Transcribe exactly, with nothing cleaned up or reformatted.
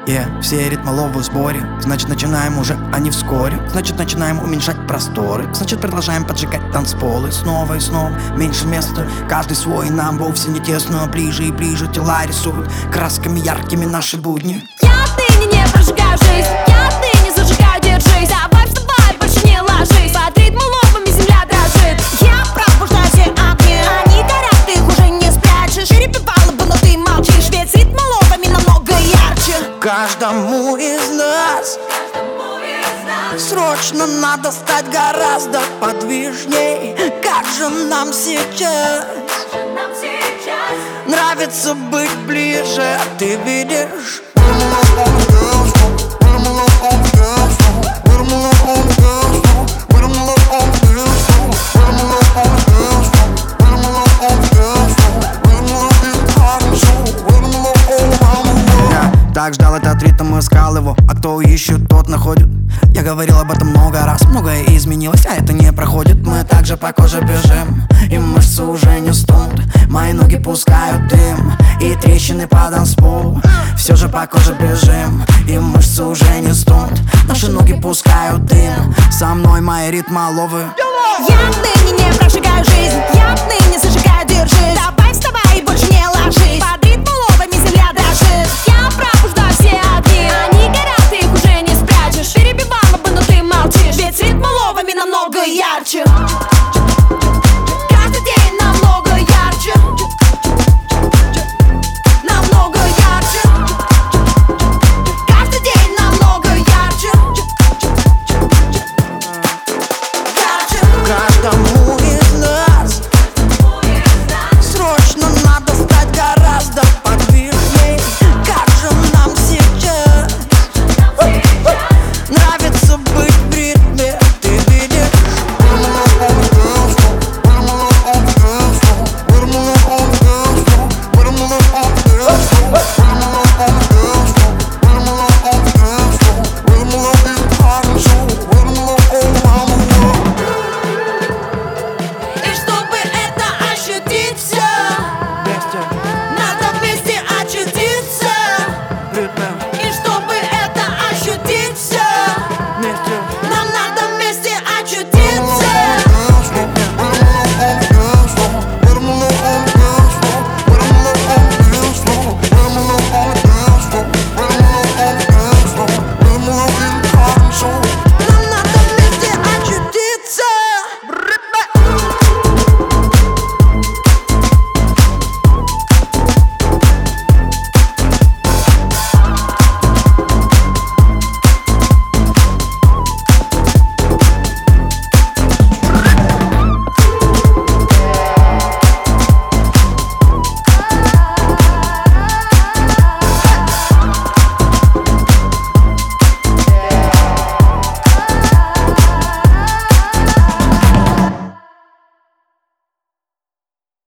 Yeah, все ритмы ловы в сборе. Значит, начинаем уже, а не вскоре. Значит, начинаем уменьшать просторы. Значит, продолжаем поджигать танцполы. Снова и снова, меньше места. Каждый свой, нам вовсе не тесно. Ближе и ближе тела рисуют красками яркими наши будни. Я отныне не прожигаю жизнь, я отныне зажигаю, держись. Давай вставай, больше не ложись. Под ритм ловами земля дрожит. Я пробуждаю все огни, они горят, ты их уже не спрячешь. Перепевала бы, но ты молчишь, ведь ритм ловами намного ярче. Каждому из нас срочно надо стать гораздо подвижней. Как же нам сейчас нравится быть ближе, ты видишь? Так ждал этот ритм, искал его, а кто ищет, тот находит. Я говорил об этом много раз, многое изменилось, а это не проходит. Мы также по коже бежим, и мышцы уже не стонут. Мои ноги пускают дым, и трещины по танцполу. Все же по коже бежим, и мышцы уже не стонут. Наши ноги пускают дым, со мной мои ритмоловы. Я отныне не